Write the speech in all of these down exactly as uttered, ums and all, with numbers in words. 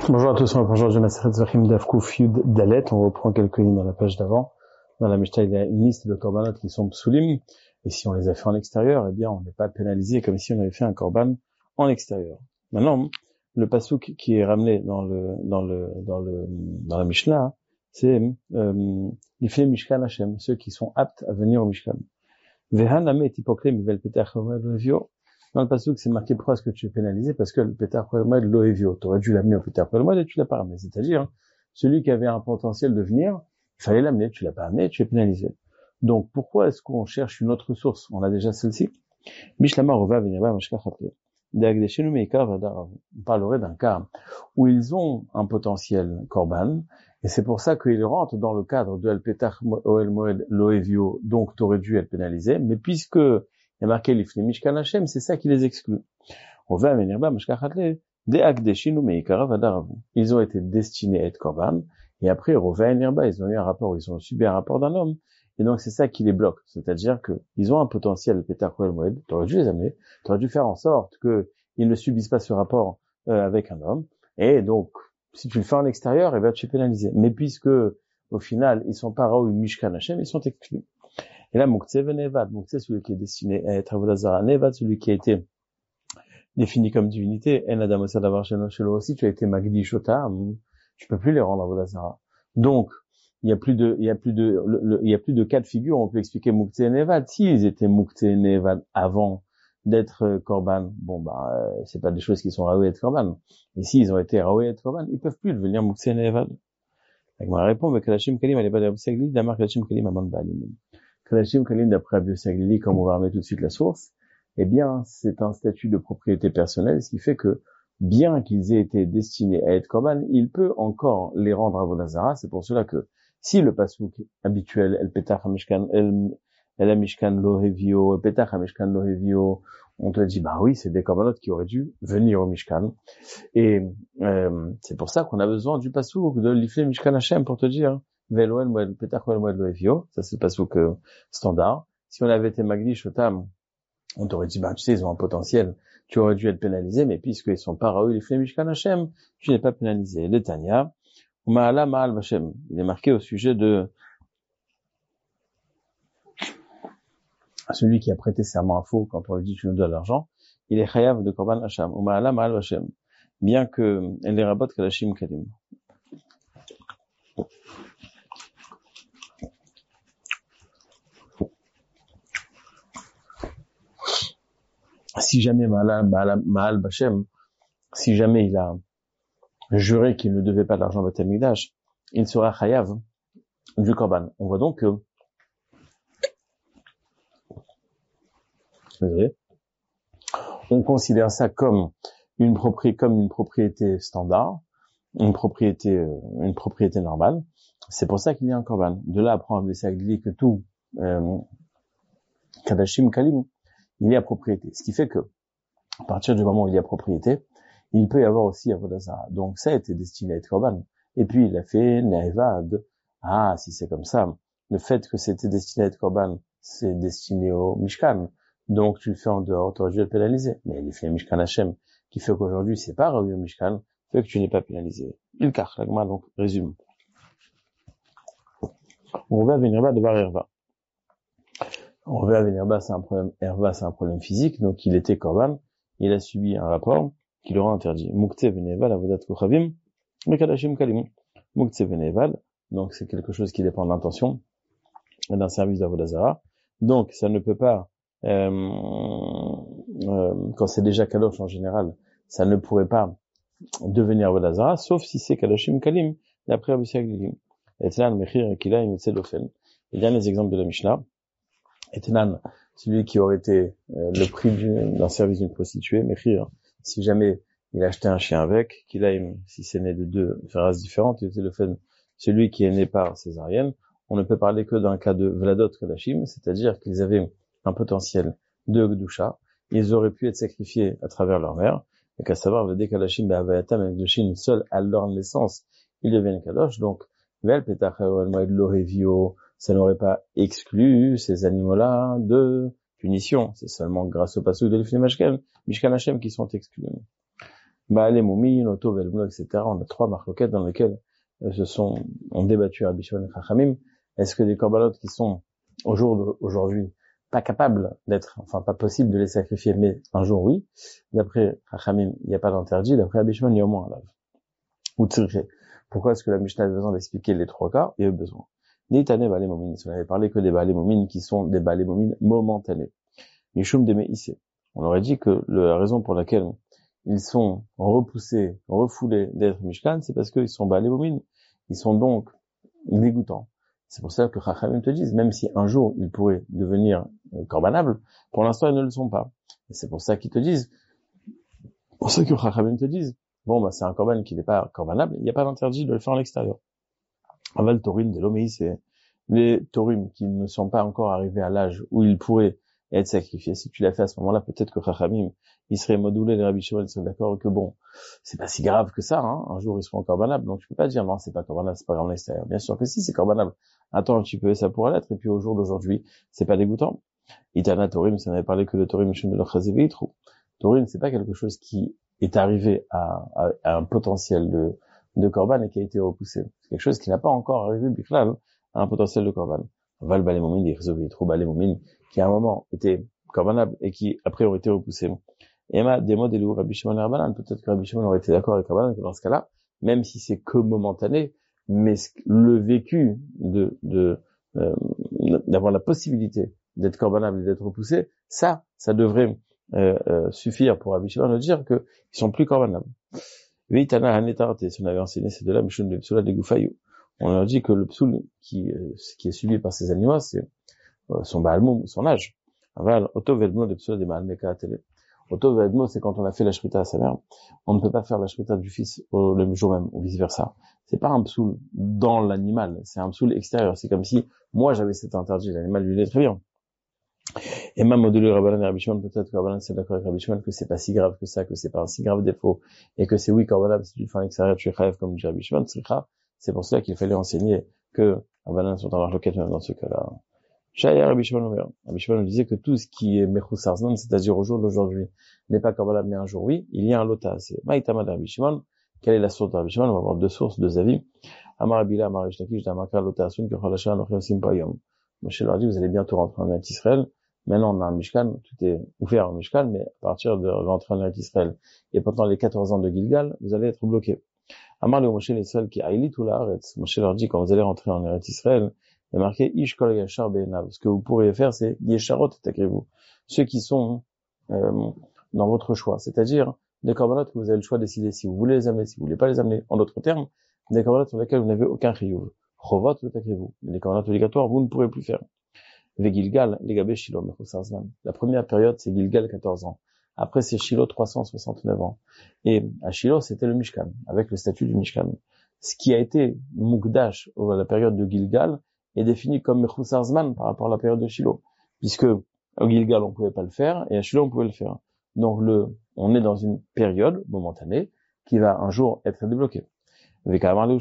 Bonjour à tous, on reprend aujourd'hui Masechet Zvachim Daf Kuf Yud Dalet. On reprend quelques lignes dans la page d'avant. Dans la Mishnah, il y a une liste de korbanot qui sont psulim. Et si on les a fait en extérieur, eh bien, on n'est pas pénalisé comme si on avait fait un korban en extérieur. Maintenant, le pasuk qui est ramené dans le, dans le, dans le, dans la Mishnah, c'est, euh, l'ifnei Mishkan Hashem, ceux qui sont aptes à venir au Mishkan. Vehaname et hipokrem vel petach levio. Dans le pasuk, c'est marqué pourquoi est-ce que tu es pénalisé? Parce que le pétard Moed Loevio, tu aurais dû l'amener au pétard Moed et tu l'as pas ramené. C'est-à-dire, celui qui avait un potentiel de venir, il fallait l'amener, tu l'as pas amené, tu es pénalisé. Donc, pourquoi est-ce qu'on cherche une autre source? On a déjà celle-ci. Mishlama Rova Veneba Mashka Chatle. On parlerait d'un cas où ils ont un potentiel korban, et c'est pour ça qu'ils rentrent dans le cadre de El Petach Moed Loevio, donc tu aurais dû être pénalisé, mais puisque il y a marqué l'ifnei Mishkan Hashem, c'est ça qui les exclut. On va venir bas, ils ont été destinés à être korban, et après, on va venir bas, ils ont eu un rapport, ils ont subi un rapport d'un homme, et donc c'est ça qui les bloque. C'est-à-dire que ils ont un potentiel Petach Moed, tu aurais dû les amener, tu aurais dû faire en sorte qu'ils ne subissent pas ce rapport euh, avec un homme, et donc, si tu le fais en extérieur, eh ben, tu es pénalisé. Mais puisque, au final, ils sont pas Raoui Mishkan Hashem, ils sont exclus. Et là, Moukhtse Venevad, Moukhtse, celui qui est destiné à être Avodah Zara, Nevad, celui qui a été défini comme divinité, En Adam Osad Avar Sheno Shelo aussi, tu as été Magdi Shota, tu peux plus les rendre Avodah Zara. Donc, il y a plus de, il y a plus de, le, le, il y a plus de cas de figure, on peut expliquer Moukhtse et Nevad. S'ils étaient Moukhtse et Nevad avant d'être Korban, bon, bah, euh, c'est pas des choses qui sont Raoui et Korban. Et s'ils ont été Raoui et Korban, ils peuvent plus devenir Moukhtse et Nevad. Donc, ma réponse, mais Kalashim Kalim, elle est pas de Segli, d'Amar Kalashim Kalim, Amon Baalim. Kalashim Kalim, d'après Abio Saglili, comme on va remettre tout de suite la source, eh bien, c'est un statut de propriété personnelle, ce qui fait que, bien qu'ils aient été destinés à être korban, il peut encore les rendre avodah zara. C'est pour cela que, si le pasuk habituel, El Petach HaMishkan, El, El HaMishkan Lo Hevio, El Petach HaMishkan Lo Hevio, on te dit, bah oui, c'est des korbanot qui auraient dû venir au Mishkan. Et, euh, c'est pour ça qu'on a besoin du pasuk de l'ifnei Mishkan Hashem pour te dire, Veloel Moed Petach Moed Lo Hevio, ça c'est le pasuk standard. Si on avait été Magdi Shotam, on t'aurait dit, bah, tu sais, ils ont un potentiel, tu aurais dû être pénalisé, mais puisqu'ils sont pas Raoui l'ifnei Mishkan Hashem, tu n'es pas pénalisé. Le Tanya, Ma'ala Ma'al Vashem, il est marqué au sujet de celui qui a prêté serment à faux quand on lui dit tu nous dois l'argent, il est chayav de Korban Hacham, ou Ma'ala Ma'al Vashem, bien que elle les rabote Kalashim Kalim. Si jamais Ma'al Bashem, si jamais il a juré qu'il ne devait pas de l'argent Beth Amikdash, il sera chayav du korban. On voit donc que, désolé, on considère ça comme une propriété, comme une propriété standard, une propriété, une propriété normale. C'est pour ça qu'il y a un korban. De là, apprend Abio Saglili que tout, euh, Kadashim Kalim, il y a propriété. Ce qui fait que, à partir du moment où il y a propriété, il peut y avoir aussi avodah zara. Donc, ça a été destiné à être korban. Et puis, il a fait ne'evad. Ah, si c'est comme ça, le fait que c'était destiné à être korban, c'est destiné au Mishkan. Donc, tu le fais en dehors, tu aurais dû être pénalisé. Mais il fait Mishkan Hashem, qui fait qu'aujourd'hui, c'est pas Raoui au Mishkan, fait que tu n'es pas pénalisé. Il kach, l'agma, donc, résume. On va venir bas de bar Erva. On va venir bas, c'est un problème, Erva, c'est un problème physique, donc il était korban, il a subi un rapport qui le rend interdit. Moukhtse veneval, avodat kochavim, mekadashim kalim. Moukhtse veneval, donc c'est quelque chose qui dépend de l'intention d'un service d'avodah zara. Donc, ça ne peut pas, euh, euh, quand c'est déjà kadosh en général, ça ne pourrait pas devenir avodah zara, sauf si c'est kadashim kalim, d'après Abio Saglili. Et là, le mechir kila im etzedofen. Il y a les exemples de la Mishnah. Etnan, celui qui aurait été euh, le prix d'un service d'une prostituée, mechir, si jamais il achetait un chien avec, qu'il a, si c'est né de deux races différentes, il était le fait, celui qui est né par césarienne, on ne peut parler que d'un cas de Vladot Kadashim, c'est-à-dire qu'ils avaient un potentiel de Gdusha, ils auraient pu être sacrifiés à travers leur mère, et qu'à savoir, Vladé Kadashim, Be'avayatam, avec Gdushin, seul à leur naissance, ils deviennent Kadosh, donc, Vel Petach Moed Lo Hevio, ça n'aurait pas exclu ces animaux-là de punition. C'est seulement grâce au pasuk de l'ifnei Mishkan Hashem qui sont exclus. Baalé Moumine, Oto, Velbno, et cetera. On a trois marloquettes dans lesquelles euh, se sont, ont débattu Rabbi Shimon et Chachamim. Est-ce que des corbanotes qui sont, au jour d'aujourd'hui, pas capables d'être, enfin, pas possible de les sacrifier, mais un jour, oui. D'après Chachamim, il n'y a pas d'interdit. D'après Rabbi Shimon, il y a au moins un lave. Ou tzirché. Pourquoi est-ce que la Mishnah avait besoin d'expliquer les trois cas? Il y a besoin. Nitane Baalé Moumine. Si on avait parlé que des Baalé Moumine qui sont des Baalé Moumine momentanés. Mishum de Meissé. On aurait dit que la raison pour laquelle ils sont repoussés, refoulés d'être Mishkan, c'est parce qu'ils sont Baalé Moumine. Ils sont donc dégoûtants. C'est pour ça que Chachamim te disent, même si un jour ils pourraient devenir euh, corbanables, pour l'instant ils ne le sont pas. Et c'est pour ça qu'ils te disent, pour ça que Chachamim te disent, bon, bah, c'est un corban qui n'est pas corbanable, il n'y a pas d'interdit de le faire en l'extérieur. Aval Torim de l'Oméi, c'est les Torim qui ne sont pas encore arrivés à l'âge où ils pourraient être sacrifiés. Si tu l'as fait à ce moment-là, peut-être que Chachamim, il serait modulé, les Rabbi Shimon, ils seraient d'accord que bon, c'est pas si grave que ça, hein. Un jour, ils seront corbanables. Donc, tu peux pas dire, non, c'est pas corbanable, c'est pas grave en l'extérieur. Bien sûr que si, c'est corbanable. Attends un petit peu, ça pourrait l'être. Et puis, au jour d'aujourd'hui, c'est pas dégoûtant. Itana Torim, ça n'avait parlé que le Torim, Mishum de l'Ochazeveitru. Torim, c'est pas quelque chose qui est arrivé à, à, à un potentiel de, de corban et qui a été repoussé. C'est quelque chose qui n'a pas encore arrivé, Bichlal, à un potentiel de corban. Val Balémomine, des Rizovitru, Balémomine, qui à un moment était corbanable et qui après aurait été repoussé. Et ma des mots des loups Rabbi Shimon et Rabbanan, peut-être que Rabbi Shimon aurait été d'accord avec Rabbanan que dans ce cas-là, même si c'est que momentané, mais le vécu de, de euh, d'avoir la possibilité d'être corbanable et d'être repoussé, ça, ça devrait euh, euh, suffire pour Rabbi Shimon de dire qu'ils sont plus corbanables. Veitana Hanetarte, si on avait enseigné ces deux-là, Mishun de Psoula de Goufaïou, on leur dit que le psoul qui, euh, qui est subi par ces animaux, c'est euh, son baalmoum, son âge. Aval, Oto Vedmo de Psoula de Maalmeka Atele. Oto Vedmo, c'est quand on a fait la shrita à sa mère. On ne peut pas faire la shrita du fils au, le jour même, ou vice versa. C'est pas un psoul dans l'animal, c'est un psoul extérieur. C'est comme si moi j'avais cet interdit, l'animal lui est très bien. Et même au-delà de Rabbanan et Rabbi Shimon, peut-être que Rabbanan c'est d'accord avec Rabbi Shimon que c'est pas si grave que ça, que c'est pas un si grave défaut, et que c'est oui corbanable si tu le fais en extérieur, tu es chayav comme dit Rabbi Shimon, c'est pour cela qu'il fallait enseigner que Rabbanan sont en marloquette même dans ce cas-là. Shaya Rabbi Shimon, Rabbi Shimon disait que tout ce qui est Mechus Arznan, c'est-à-dire au jour d'aujourd'hui, n'est pas corbanable, mais un jour oui, il y a un lota. C'est Maïtama de Rabbi Shimon. Quelle est la source de Rabbi Shimon? On va avoir deux sources, deux avis. Amar Abila, Amar Ishtaki, J'damakra lota asun, que Chalasha, Anochim Simpayom. Moshe leur dit, vous allez bientôt rentrer en Eretz Israël. Maintenant, on a un Mishkan, tout est ouvert en Mishkan, mais à partir de l'entrée en Eretz Israël et pendant les quatorze ans de Gilgal, vous allez être bloqué. Amar le Moshe les seuls qui aïlit ou la Haaretz. Moshe leur dit, quand vous allez rentrer en Eretz Israël, il est marqué Ish kol yashar be'enav. Ce que vous pourriez faire, c'est Yesharot takrivou. Ceux qui sont euh, dans votre choix, c'est-à-dire des corbanotes que vous avez le choix de décider si vous voulez les amener, si vous voulez pas les amener. En d'autres termes, des corbanotes sur lesquels vous n'avez aucun chiyuv. Chovot ou takrivou. Les corbanotes obligatoires, vous ne pourrez plus faire. Ve Gilgal, les gabé Shilo, la première période, c'est Gilgal, quatorze ans. Après, c'est Shilo, trois cent soixante-neuf ans. Et à Shilo, c'était le Mishkan, avec le statut du Mishkan. Ce qui a été Mukdash, à la période de Gilgal, est défini comme Mechus Arzman par rapport à la période de Shilo. Puisque, au Gilgal, on pouvait pas le faire, et à Shilo, on pouvait le faire. Donc le, on est dans une période momentanée, qui va un jour être débloquée. Ve Kamarle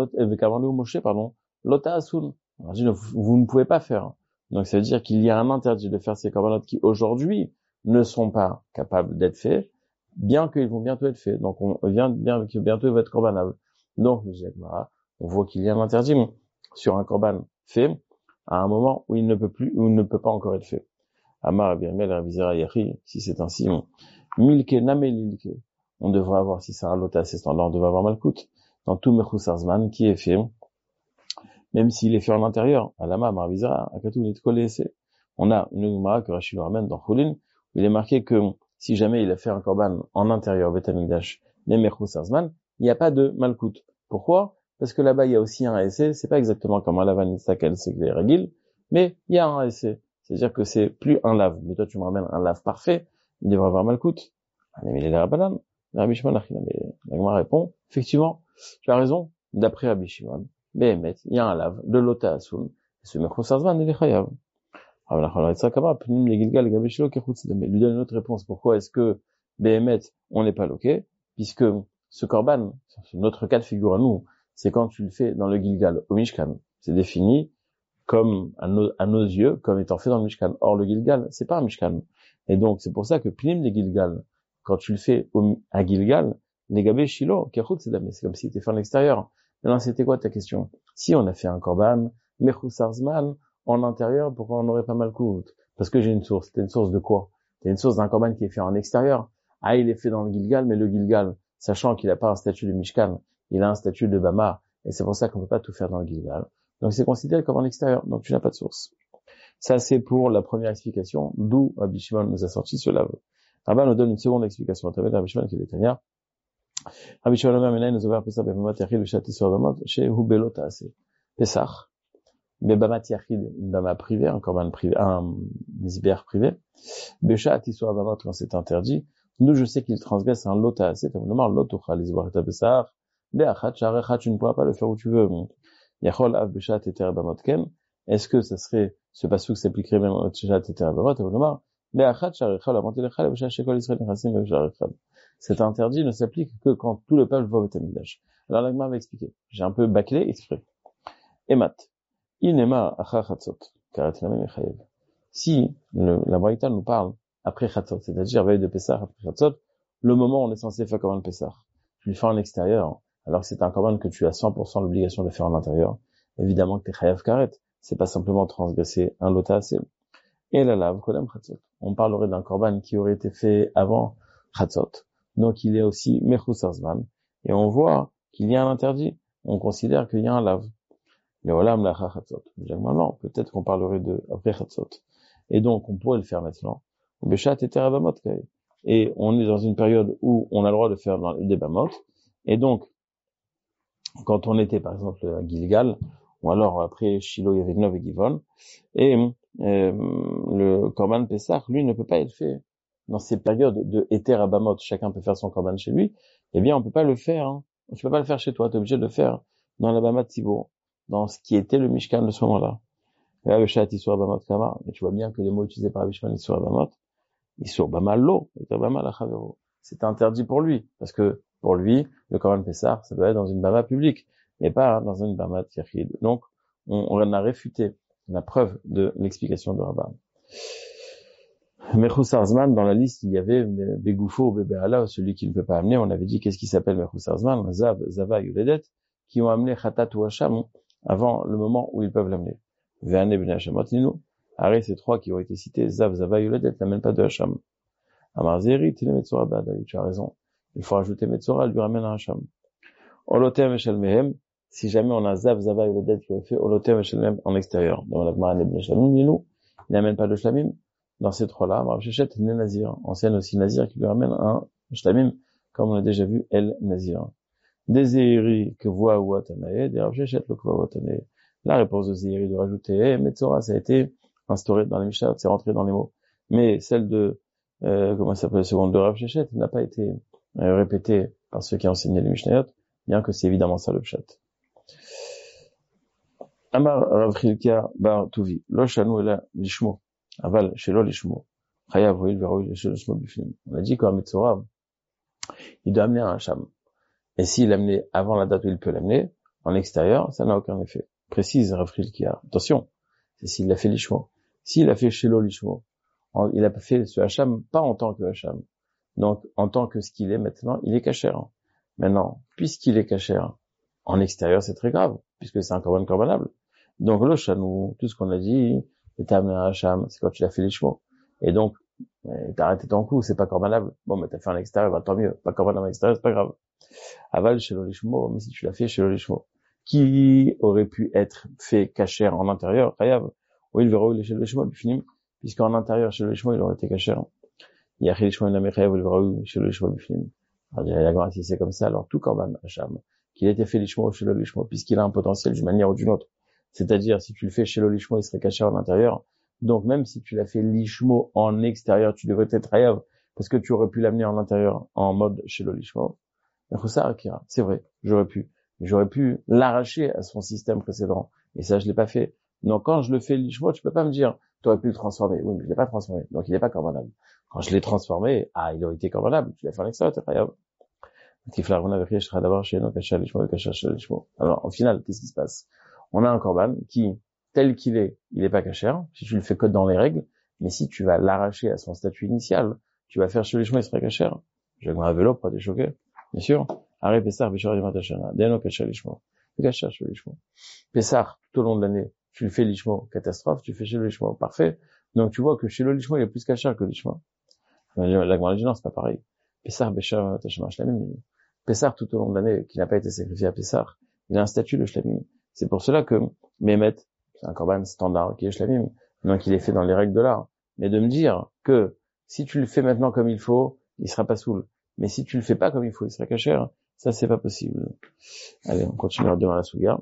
ou Moshe, pardon, Lota Asun. Vous ne pouvez pas faire. Donc, ça veut dire qu'il y a un interdit de faire ces corbanotes qui, aujourd'hui, ne sont pas capables d'être faits, bien qu'ils vont bientôt être faits. Donc, on vient, bien que bientôt ils vont être corbanables. Donc, on voit qu'il y a un interdit sur un corban fait à un moment où il ne peut plus, où il ne peut pas encore être fait. Amar, Birmel, Ravizera, Yahi, si c'est ainsi, Milke, Namelilke, on devrait avoir, si c'est un lota, c'est standard, on devrait avoir Malkout, dans tout Mechus Arzman qui est fait, même s'il est fait en intérieur, à l'ama, Marvizra, à Katou, on a une Gemara que Rachid le ramène dans Choulin, où il est marqué que si jamais il a fait un korban en intérieur, Beth Amikdash, même Mechus Arzman, il n'y a pas de Malkout. Pourquoi? Parce que là-bas, il y a aussi un essai, c'est pas exactement comme un lavanitzakel, c'est que les régil, mais il y a un essai. C'est-à-dire que c'est plus un lave. Mais toi, tu me ramènes un lave parfait, il devrait avoir Malkout. Mais il est là, Rabbanan. Rabbi Shimon, la Gemara répond, effectivement, tu as raison, d'après Rabbi Shimon. Behemet, il y a un lave, de l'ota asun, et ce Mechus Arzman, il est chayav. Mais lui donne une autre réponse. Pourquoi est-ce que Behemet, on n'est pas loqué? Puisque ce korban, notre cas de figure à nous, c'est quand tu le fais dans le Gilgal, au Mishkan. C'est défini comme, à nos, à nos yeux, comme étant fait dans le Mishkan. Or, le Gilgal, c'est pas un Mishkan. Et donc, c'est pour ça que Pnim des Gilgal, quand tu le fais au, à Gilgal, Les gabés Shiloh, Kechut Sedam, c'est comme s'il était fait en extérieur. Maintenant, c'était quoi ta question? Si on a fait un korban, Mechusar Zman, en intérieur, pourquoi on n'aurait pas mal coûte? Parce que j'ai une source. T'as une source de quoi? T'as une source d'un korban qui est fait en extérieur. Ah, il est fait dans le Gilgal, mais le Gilgal, sachant qu'il n'a pas un statut de Mishkan, il a un statut de Bama, et c'est pour ça qu'on peut pas tout faire dans le Gilgal. Donc c'est considéré comme en extérieur, donc tu n'as pas de source. Ça, c'est pour la première explication, d'où Rabbi Shimon nous a sorti cela. Rabbi nous donne une seconde explication à travers Rabbi Shimon qui est Tania. Rabbi Shimon Omer Menay nous ouvert Pesach Bemamot Yachid Vishat Yisrael Bamot chez Hubelo Taase. Pesach, Bebamat Yachid, une bama privée, un korban privé, un misbéach privé. Beshat Yisrael Bamot quand c'est interdit. Nous, je sais qu'il transgresse un lot Taase. T'as vraiment lot Tuchal Yisbar et Pesach. Beachat Sharechat, tu ne pourras pas le faire où tu veux. Yachol Av Beshat Eter Bamot Ken. Est-ce que ça serait, ce passouk s'appliquerait même au Tchat et Terabamot, et Volomar, Be'achat Sharichal, la montée de Chal, Beshat Shekol Israël, Nechassim, Sharichal. Cet interdit ne s'applique que quand tout le peuple va au Beth Amikdash. Alors, l'Agma va expliquer. J'ai un peu bâclé, exprès. Emat. Inema Acha Chatzot. Karat Namem Echayev. Si, le, la Braïta nous parle après Chatzot, c'est-à-dire veille de Pessah, après Chatzot, le moment où on est censé faire comme un Pessah. Tu le fais en extérieur, alors que c'est un korban que tu as cent pour cent l'obligation de faire en intérieur. Évidemment que t'es Chayav Karet. C'est pas simplement transgresser un lot assez. Et la lave, kodam chatzot. On parlerait d'un korban qui aurait été fait avant chatzot. Donc il est aussi mechusar zman. Et on voit qu'il y a un interdit. On considère qu'il y a un lave. Le olam lacha chatzot. Non, peut-être qu'on parlerait de après chatzot. Et donc on pourrait le faire maintenant. Beshat et terabamot. Et on est dans une période où on a le droit de faire des bamot. Et donc, quand on était par exemple à Gilgal, ou alors après Shiloh, Yerignov et Givon, et euh, le Korban Pessah, lui, ne peut pas être fait dans ces périodes de Eter Abamot, chacun peut faire son Korban chez lui, eh bien on peut pas le faire, hein. Tu peux pas le faire chez toi, tu es obligé de le faire dans l'Abama Tzibour, dans ce qui était le Mishkan de ce moment-là. Et là, le Shat Isur Abamot Kama, mais tu vois bien que les mots utilisés par Abishman Isur Abamot, Isur Bama Lo, Eter Bama Lachavero. C'est interdit pour lui, parce que pour lui, le Korban Pessah, ça doit être dans une Bama publique, mais pas dans une Bama Yachid. Donc, on, on a réfuté la preuve de l'explication de Rabban. Mechusar Zman, dans la liste, il y avait Begoufo ou Bebeala, celui qui ne peut pas amener. On avait dit qu'est-ce qui s'appelle Mechusar Zman, Zav, Zava, Yuledet, qui ont amené Khatat ou Hacham avant le moment où ils peuvent l'amener. Ve'ane ben Hashamot Ninu. Arrête, ces trois qui ont été cités, Zav, Zava, Yuledet, n'amènent pas de Hacham. Amar Zeri, Tile Metzora Badaï, tu as raison. Il faut rajouter Metzora, elle lui ramène un Hacham. Olotem Eshel Mehem, si jamais on a Zav, Zava et le Det qui aurait fait Olotem Eshel Mehem en extérieur. Dans la Gemara Nebne Shlamim, Ninu, il n'amène pas de Shlamim. Dans ces trois-là, Rav Shechet, né Nazir. Ancienne aussi Nazir qui lui ramène un Shlamim, comme on a déjà vu, El Nazir. Des Zéhiri que voit Ouatanae, des Rav Shechet le voit Ouatanae. La réponse de Zéhiri de rajouter Metzora, ça a été instauré dans les Mishnayot, c'est rentré dans les mots. Mais celle de, euh, comment ça s'appelle, la seconde de Rav Shechet, n'a pas été euh, répétée par ceux qui ont enseigné les Mishnayot, bien que c'est évidemment ça le pshat. Amar Rav Chilkia bar Tuvi, lo shanu ela lishmo, aval shelo lishmo, chayav hoil veroil shelo lishmo bifnim. On a dit qu'un Metzora, il doit amener un hacham. Et s'il l'amenait avant la date où il peut l'amener, en extérieur, ça n'a aucun effet. Précise Rav Chilkia. Attention, c'est s'il l'a fait lishmo. S'il a fait shelo lishmo, il a fait ce hacham pas en tant que hacham. Donc, en tant que ce qu'il est maintenant, il est kasher. Maintenant, puisqu'il est kasher, en extérieur, c'est très grave, puisque c'est un korban korbanable. Donc, le chanou, tout ce qu'on a dit, t'as amené un hacham, c'est quand tu l'as fait lishmo. Et donc, t'as arrêté ton coup, c'est pas korbanable. Bon, mais t'as fait en extérieur, bah, tant mieux. Pas korbanable en extérieur, c'est pas grave. Aval, chez le lishmo, mais si tu l'as fait chez le lishmo, qui aurait pu être fait kasher en intérieur, chayav, ou il verra chez le lishmo, bifinim, puisqu'en intérieur, chez le lishmo, il aurait été kasher. Il y a lishmo, il n'a pas chayav, ou il verra chez le lishmo, bifinim. Alors, si c'est comme ça, alors tout korban hacham, qu'il ait été fait lishmo ou chez le lishmo, puisqu'il a un potentiel d'une manière ou d'une autre. C'est-à-dire, si tu le fais chez le lishmo, il serait caché en intérieur. Donc, même si tu l'as fait lishmo en extérieur, tu devrais être hayav, parce que tu aurais pu l'amener en intérieur, en mode chez le lishmo. C'est vrai, j'aurais pu. J'aurais pu l'arracher à son système précédent. Et ça, je l'ai pas fait. Donc, quand je le fais lishmo, tu peux pas me dire, tu aurais pu le transformer. Oui, mais je l'ai pas transformé. Donc, il n'est pas korbanable. Quand je l'ai transformé, ah, il aurait été korbanable. Tu l'as fait en extérieur, t'es hayav. Alors, au final, qu'est-ce qui se passe? On a un korban qui, tel qu'il est, il est pas kasher, si tu le fais que dans les règles, mais si tu vas l'arracher à son statut initial, tu vas faire chez les chemins, il sera kasher. J'ai un vélo, pas des choqués. Bien sûr. Arrête Pessah, Béchor, Ymatashana. Deno, Kacha, Lishmo. Kacha, Lishmo. Pessah, tout au long de l'année, tu le fais Lishmo, catastrophe, tu fais chez le Lishmo, parfait. Donc, tu vois que chez le Lishmo, il y a plus Kacha que Lishmo. La grande dit non, c'est pas pareil. Pessah, Béchor, Ymatashana, Shlamim. Pessah, tout au long de l'année, qui n'a pas été sacrifié à Pessah, il a un statut de Shlamim. C'est pour cela que Mehmet, c'est un korban standard qui est Shlamim. Donc, il est fait dans les règles de l'art. Mais de me dire que si tu le fais maintenant comme il faut, il sera pas saoul. Mais si tu le fais pas comme il faut, il sera kasher. Ça, c'est pas possible. Allez, on continue devant la souga.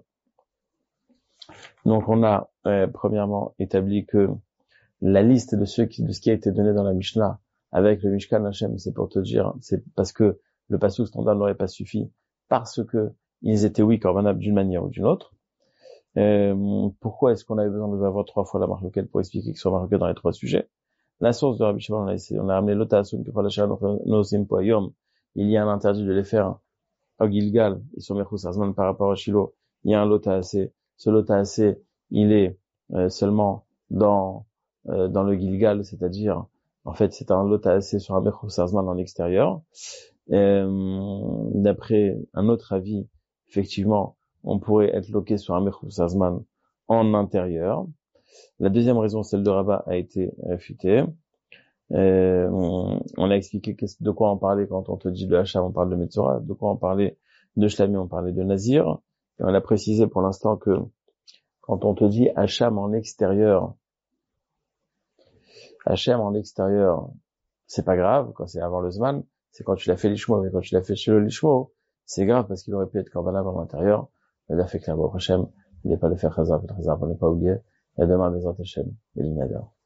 Donc, on a, euh, premièrement, établi que la liste de ceux qui, de ce qui a été donné dans la Mishnah avec le Mishkan Hashem, c'est pour te dire, c'est parce que le passage standard n'aurait pas suffi, parce que ils étaient, oui, corbanables d'une manière ou d'une autre. Euh, pourquoi est-ce qu'on avait besoin de avoir trois fois la marque locale pour expliquer qu'ils sont marqués dans les trois sujets? La source de Rabbi Shimon, on a essayé, on a ramené l'otasun que il y a un interdit de les faire au Gilgal, ils sont mechus azman par rapport à Shiloh. Il y a un lota assez. Ce lota assez, il est euh, seulement dans euh, dans le Gilgal, c'est-à-dire en fait c'est un lota assez sur un mechus azman dans l'extérieur. Euh, d'après un autre avis, effectivement, on pourrait être loqué sur un mechus azman en intérieur. La deuxième raison, celle de Rabat, a été réfutée. Euh, on, on a expliqué de quoi on parlait quand on te dit de Hacham, on parle de Metzora, de quoi on parlait de Shlami, on parlait de Nazir. Et on a précisé pour l'instant que quand on te dit Hacham en extérieur, Hacham en extérieur, c'est pas grave, quand c'est avant le Zman, c'est quand tu l'as fait l'Ishmo, mais quand tu l'as fait chez le l'Ishmo, c'est grave parce qu'il aurait pu être corbanable en intérieur. Il a fait que la Hachem, il n'est pas le faire Chazar, le Chazar, pour ne pas oublier. Et demain, Bezrat Hachem, Elinadar.